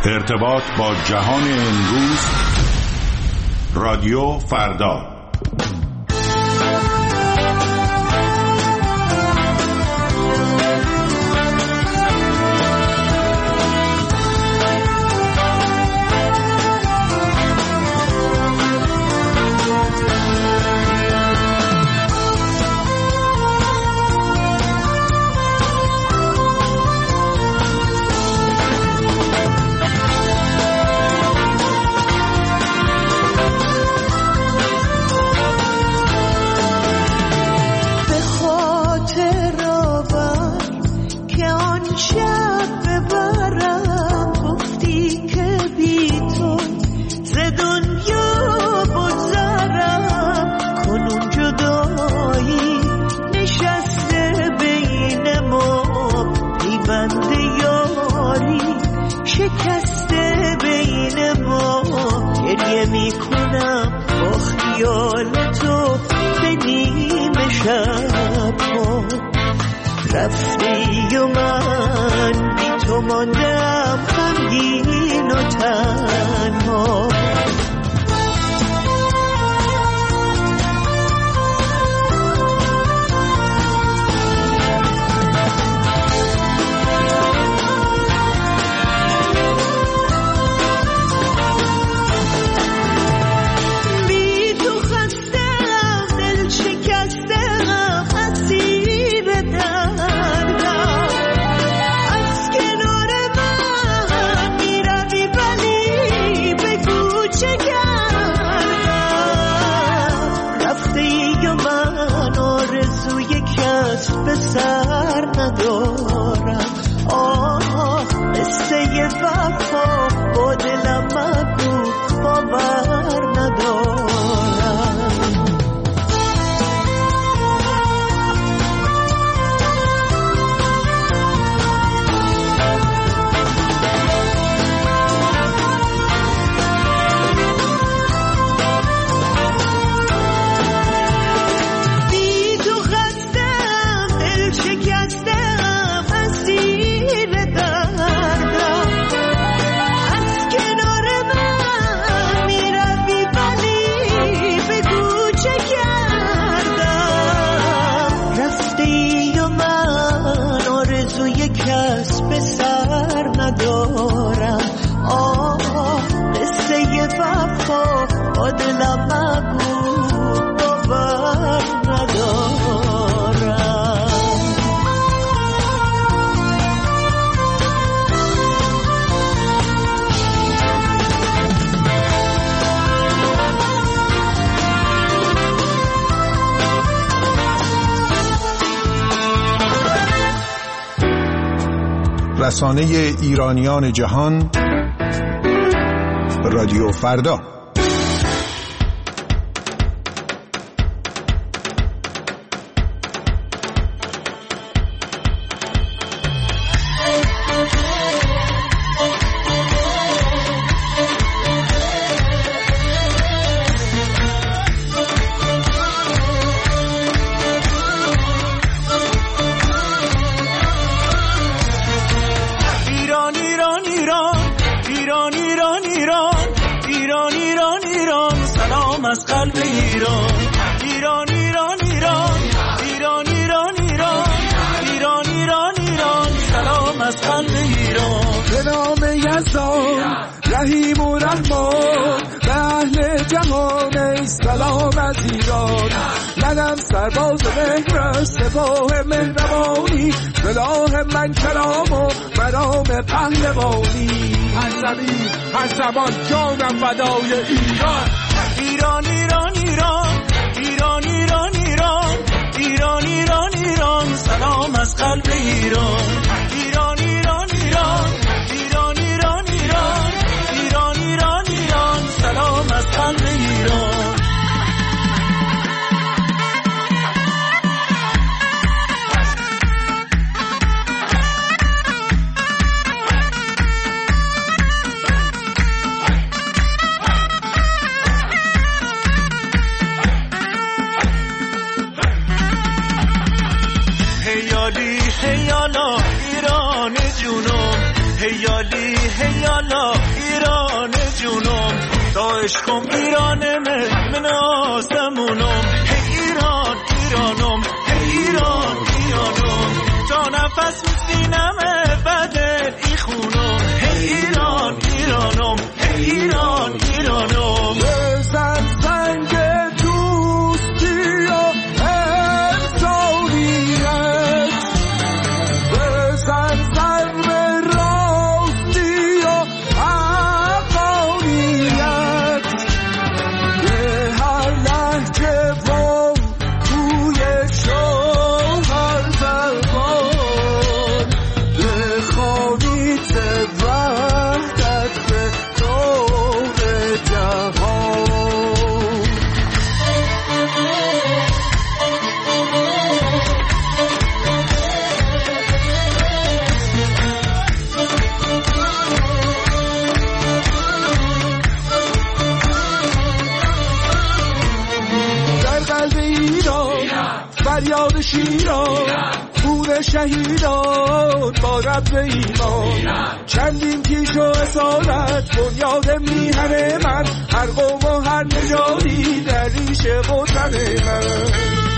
ارتباط با جهان امروز، رادیو فردا. رفتی و من بی تو ماندم غمگین و تنها. به سر ندارم قصه وفا با دلم مگو باور ندارم. به سر ندارم قصه وفا با دلم مگو باور ندارم. رسانه ایرانیان جهان، رادیو فردا. از قلب ایران، ایران ایران ایران، ایران ایران ایران، ایران ایران ایران، سلام از قلب ایران. به نام یزدان رحیم و رحمان، به اهل جهان ای سلام از ایران. منم سرباز مهر سپاه مهربانی، سلاح من کلام و برام پهلوانی. هر زمین هر زمان جانم فدای ایران. ایران ایران ایران، ایران ایران ایران، ایران ایران ایران، سلام از قلب ایران. ایران ایران ایران، ایران ایران ایران، ایران ایران ایران، سلام از قلب ایران. هیالی هیالا هیالی هیالا ایران جونم تا عشقم ایران من آسمونم هی ایران ایرانم هی ایران ایرانم تا نفس میزینم بدل ای خونم هی ایران ایرانم هی ایران ایرانم بزن زنگ دوستی و انسانیت بزن ضرب راستی و حقانیت به هر لحظه و توی شوهر زبان بخوانید وحدت به دور جهان. در قلب ایران فریاد شیران پور شهیدان با رب ایمان چندین کیش و اصالت بنیاد میهن من هر قوم و هر نژادی در ریشه وطن من.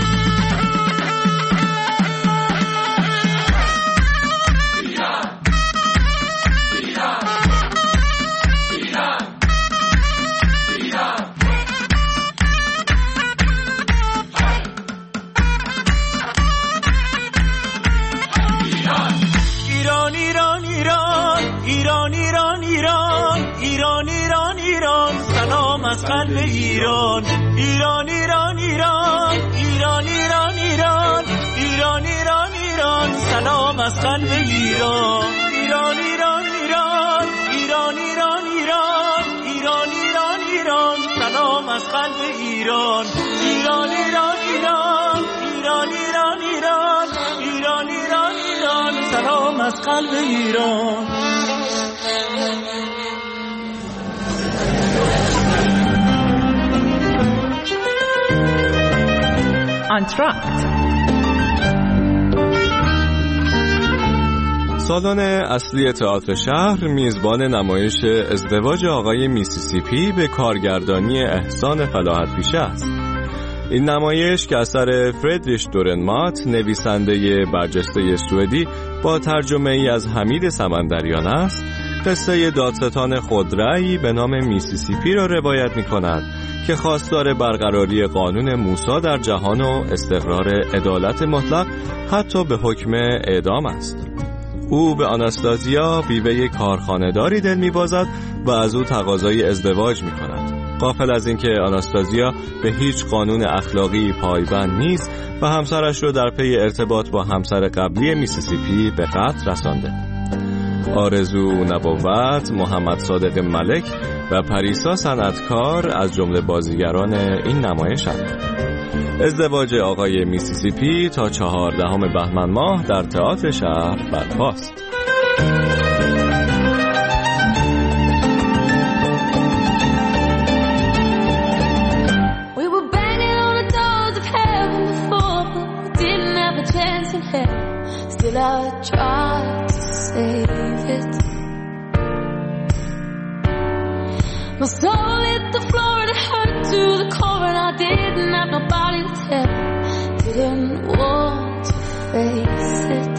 ایران ایران ایران ایران ایران ایران ایران ایران ایران سلام از قلب ایران ایران ایران ایران ایران ایران ایران ایران ایران ایران سلام از قلب ایران ایران ایران ایران ایران ایران ایران ایران ایران ایران سلام از قلب ایران ایران ایران ایران ایران ایران ایران ایران ایران ایران سلام از قلب ایران. آنتراکت سالن اصلی تئاتر شهر میزبان نمایش ازدواج آقای میسیسیپی به کارگردانی احسان فلاحت پیشه است. این نمایش که اثر فردریش دورنمات نویسنده برجسته سوئدی با ترجمه ای از حمید سمندریان است، قصه دادستان خودرأی به نام میسیسیپی را روایت می کند که خواستار برقراری قانون موسی در جهان و استقرار عدالت مطلق حتی به حکم اعدام است. او به آناستازیا بیوه کارخانه‌داری دل می‌بازد و از او تقاضای ازدواج می‌کند. غافل از اینکه آناستازیا به هیچ قانون اخلاقی پایبند نیست و همسرش را در پی ارتباط با همسر قبلی میسیسیپی به قتل رسانده. آرزو نبوت، محمد صادق ملک و پریسا صنعتکار از جمله بازیگران این نمایش‌اند. ازدواج آقای میسیسیپی تا 14 بهمن ماه در تئاتر شهر برپاست. Still I tried to save it. My soul hit the floor and it hurt to the core, and I didn't have nobody to tell. Didn't want to face it.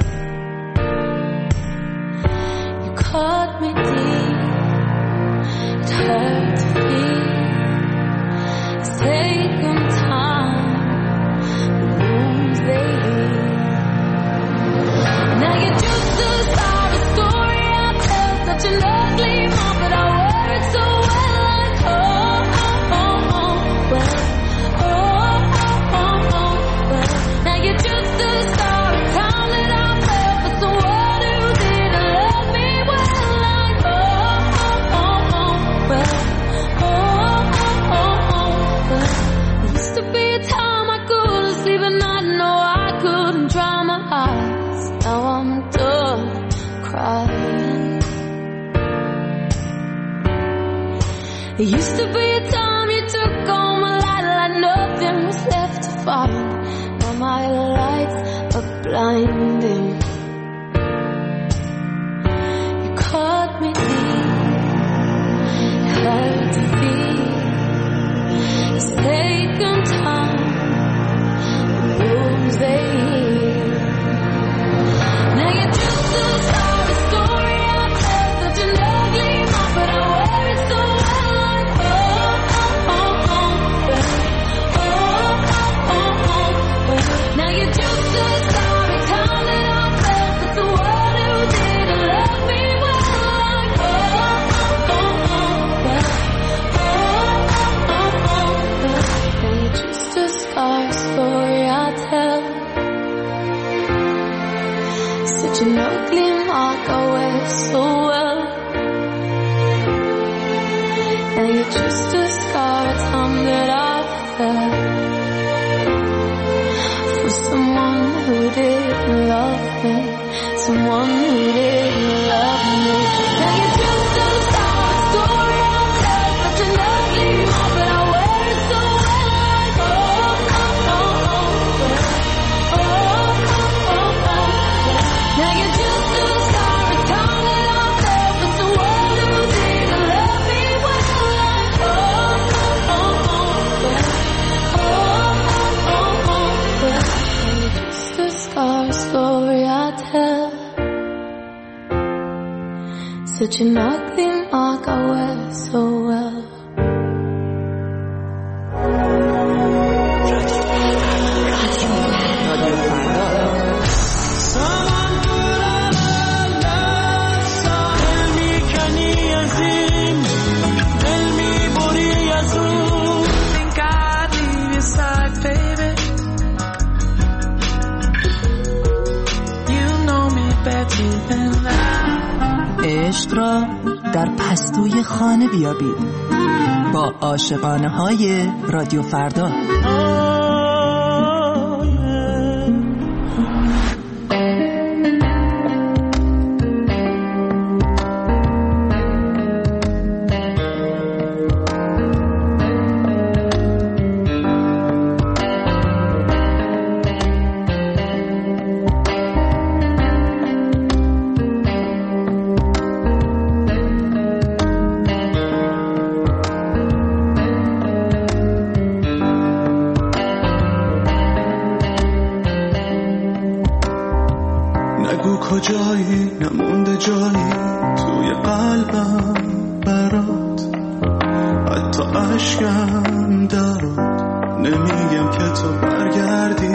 You cut me deep. It hurt to feel. It's taken time. The wounds they heal. Now you're just a side of story I tell, such an ugly mom, but I wear it so well, like well. Now you're just a star of time that I fell for someone who didn't love me well, like well. There used to be a time I couldn't sleep at night, no I couldn't dry my eyes. Now I'm done crying. There used to be a time you took all my light like nothing was left to find. Now my lights are blinding. You cut second time. The wounds they heal. Now you're just a sorry story I tell, such an ugly mouth, but I wear it so well. Like now you're just a sorry time that I felt, that the one who didn't love me well. Like now you're just a scar story I tell, such an ugly mark I wear so well. Now you're just a scar, a time that I felt for someone who didn't love me, someone who didn't love me. Now you're just a scar story I tell, such an ugly mark, but I wear it so well. Like now you're just a scar, a time that I felt for someone who didn't love me well. Like you're just a scar story I tell, such an ugly mark I wear so well. عشق را در پستوی خانه بیابید با عاشقانه های رادیو فردا. کجایی نمونده جایی توی قلبم برات، حتی عشقم درات نمیگم که تو برگردی.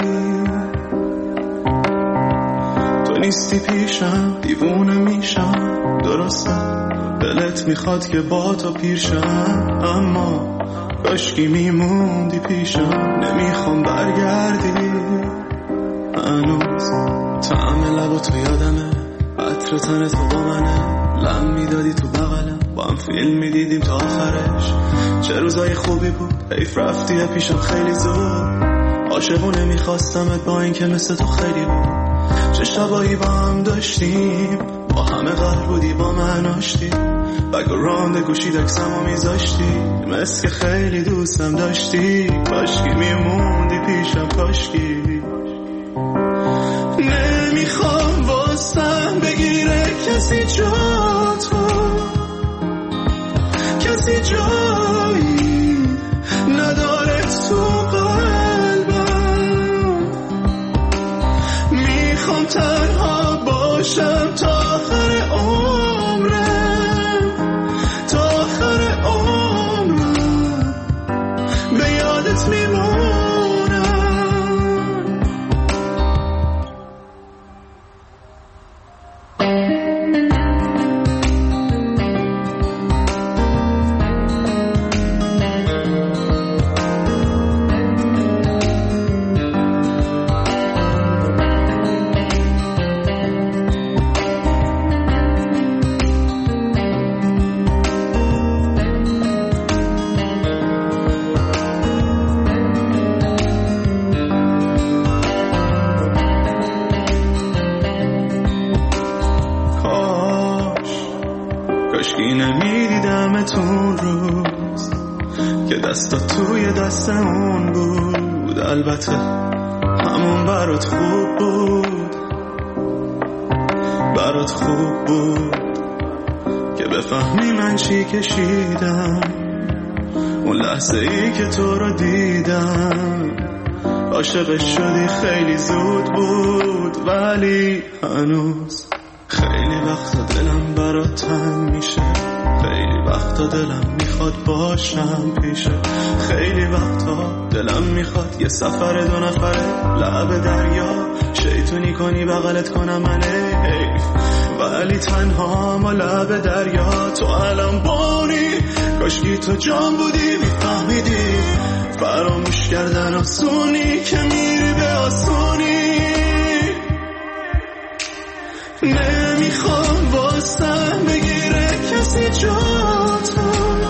تو نیستی پیشم دیوونه میشم، درسته دلت میخواد که با تو پیشم، اما کاشکی میموندی پیشم، نمیخوام برگردی. هنوز طعم لب تو یادمه، عطر تن تو با منه، لم میدادی تو بغلم، با هم فیلم میدیدیم تا آخرش. چه روزای خوبی بود، حیف رفتی پیشم خیلی زود. عاشقونه میخواستمت با این که مثل تو خیلی بود. چه شبایی با هم داشتیم، با همه قهر بودی با من آشتی. بگراند گوشی دکسمو میذاشتی، مثل که خیلی دوستم داشتی. کاشکی میموندی پیشم، کاشکی. نمیخوام واسم بگیره کسی جاتو، کسی جایی نداره تو قلبم. میخوام تنها باشم تا آخر عمرم، تا آخر عمرم به یادت میمونم. نمیدیدمتون روز که دستا توی دست اون بود. البته همون برات خوب بود، برات خوب بود که بفهمی من چی کشیدم. اون لحظه ای که تو رو دیدم عاشق شدی خیلی زود بود، ولی هنوز خیلی وقتا دلم برات تنگ میشه، خیلی وقتا دلم میخواد باشم پیشه، خیلی وقتا دلم میخواد یه سفر 2 نفره لب دریا شیطونی کنی بغلت کنم من حیف، ولی تنها ما لب دریا. تو الان بانی کاشکی تو جان بودی میفهمیدی فراموش کردن آسونی که میری به آسونی. نمیخوام واسم بگیره کسی جاتو،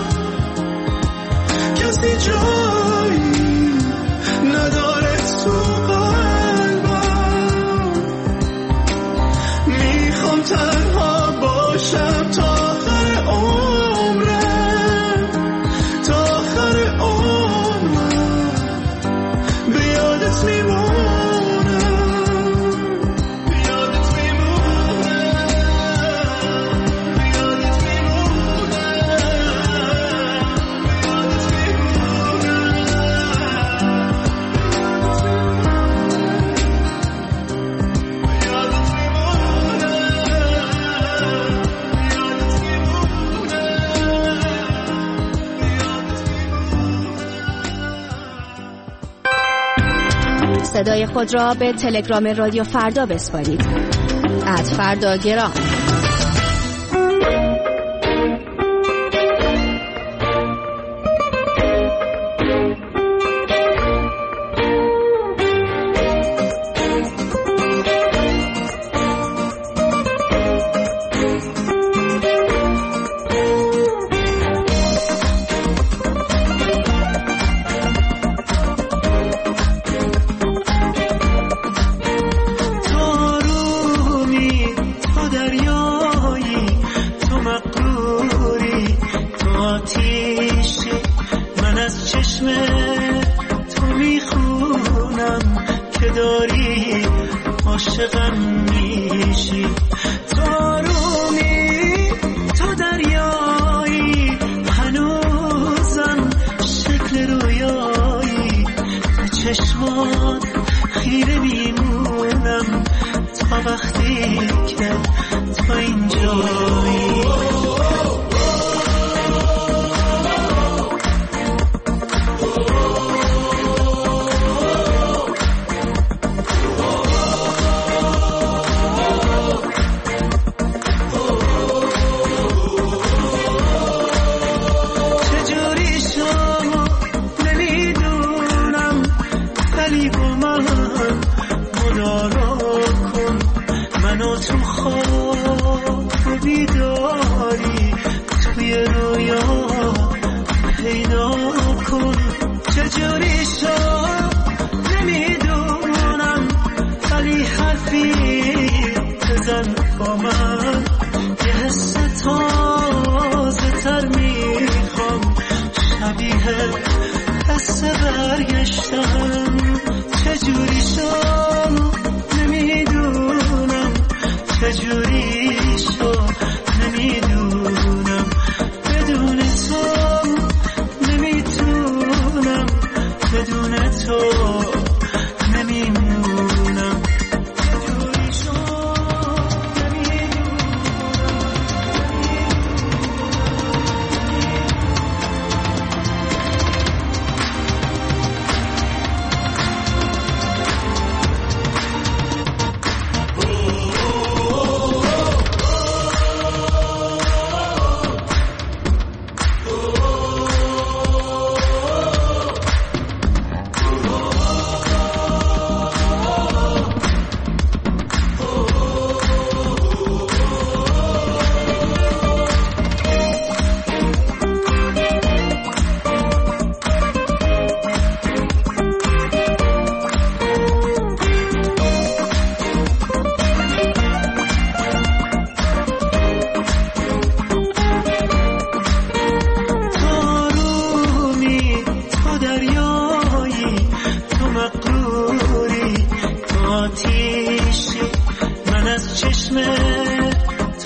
کسی جایی نداره تو قلبم، میخوام تنها باشم تا آخر عمرم، تا آخر عمرم به یادت میمونم. صدای خود را به تلگرام رادیو فردا بسپارید. @فرداگرام. خیره میمونم تا وقتی که تو اینجایی.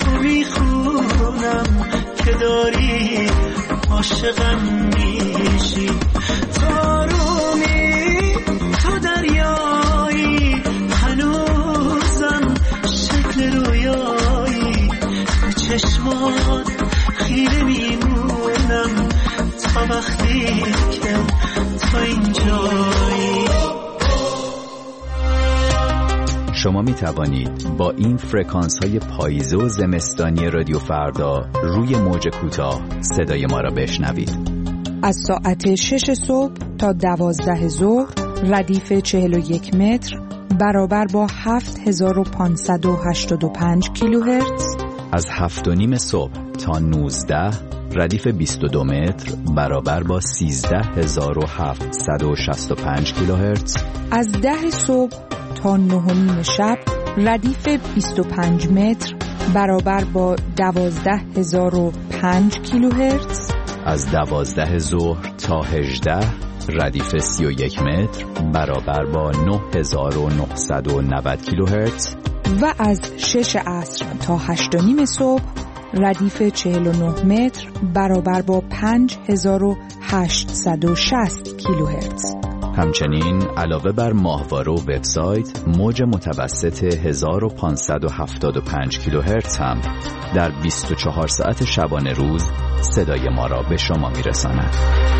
عاشقم میشی. میاد خیره میمونم تا وقتی که تو اینجایی. شما می توانید با این فرکانس های پاییزه و زمستانی رادیو فردا روی موج کوتاه صدای ما را بشنوید. از ساعت 6 صبح تا 12 ظهر ردیف 41 متر برابر با 7585 کیلوهرتز. از 7:30 صبح تا 19 ردیف 22 متر برابر با 13765 کیلوهرتز. از 10 صبح تا 9:30 شب ردیف 25 متر برابر با 12005 کیلوهرتز. از 12 ظهر تا 18 ردیف 31 متر برابر با 9990 کیلوهرتز. و از 6 عصر تا 8:30 صبح ردیف 49 متر برابر با 5860 کیلوهرتز. همچنین علاوه بر ماهواره و وبسایت، موج متوسط 1575 کیلوهرتز هم در 24 ساعت شبانه روز صدای ما را به شما میرساند.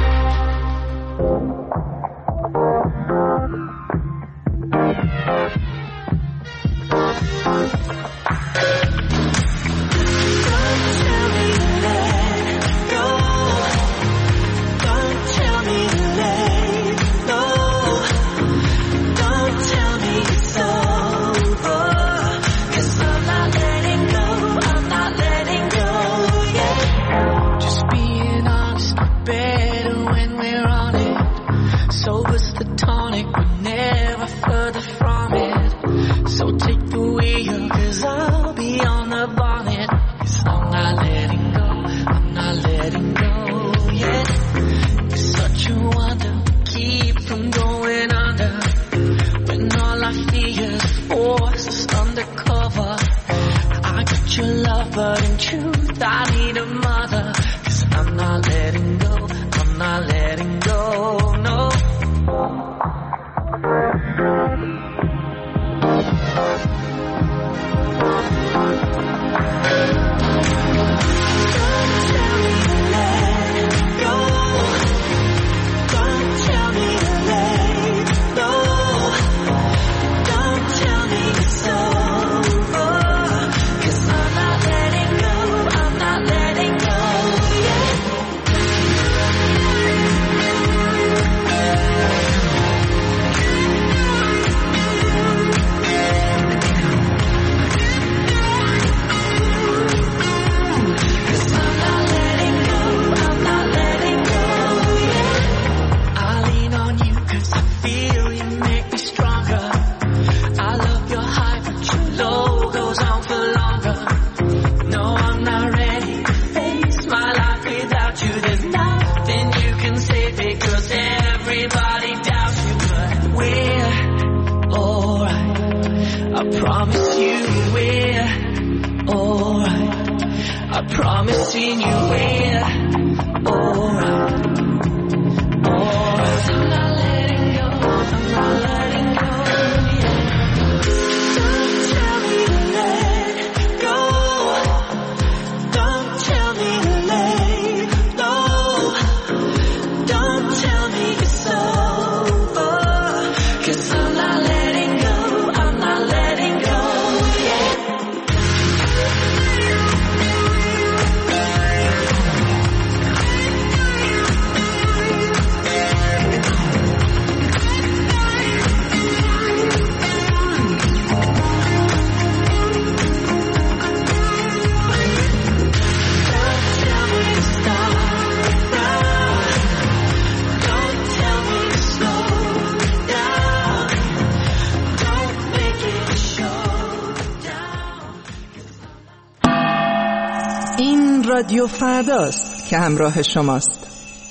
رادیو فرداست که همراه شماست.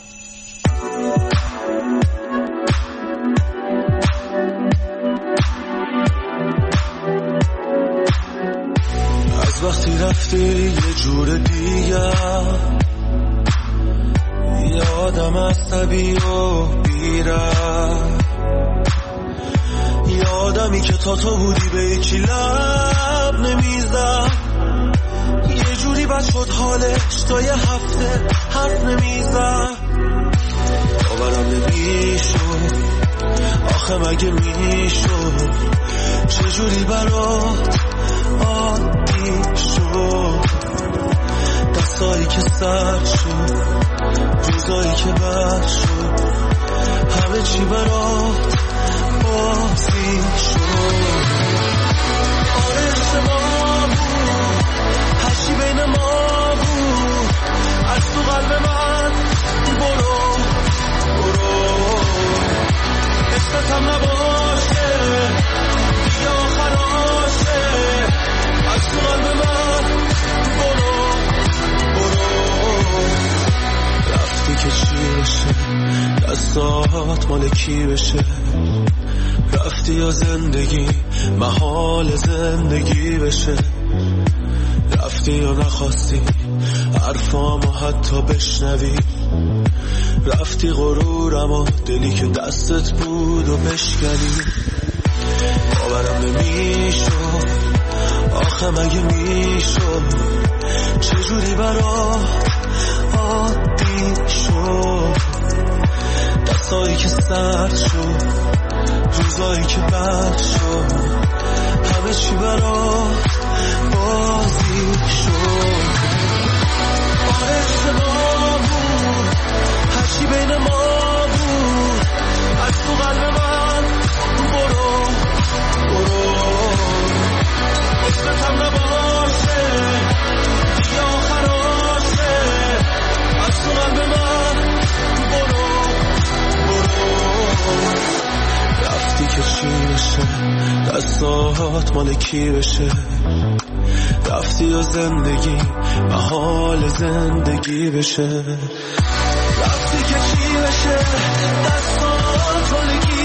از وقتی رفتی یه جور دیگه، یه آدم عصبی و بیره، یه آدمی که تا تو بودی به یکی لب نمیزد، یه جوری بد شد حالش تا یه هفته حرف نمیزد باورم نمیشد آخه مگه میشد چجوری برات عادی شد دستایی که سر شد روزایی که بد شد همه چی برات بازی شد آره اشتباه بود هرچی بین ما بود از تو قلب من برو عشقتم نباشه دیگه آخراشه از تو قلب من برو رفتی که چی بشه دستات مال کی بشه رفتی یا زندگی محال زندگی بشه رفتی یا نخواستی حرفامو حتی بشنوی رفتی غرورم و دلی که دستت بود و بشکنی باورم نمیشد آخه مگه میشد چجوری برات عادی شد دستایی که سرد شد روزایی که بد شد همه چی برات بازی شد آره اشتباه بود هرچی بین ما بود از تو قلب من برو عشقتم نباشه دیگه آخراشه از تو قلب من برو رفتی که چی بشه دستات مال کی بشه رفتی یا زندگی محال زندگی بشه رفتی که چی بشه دستات مال کی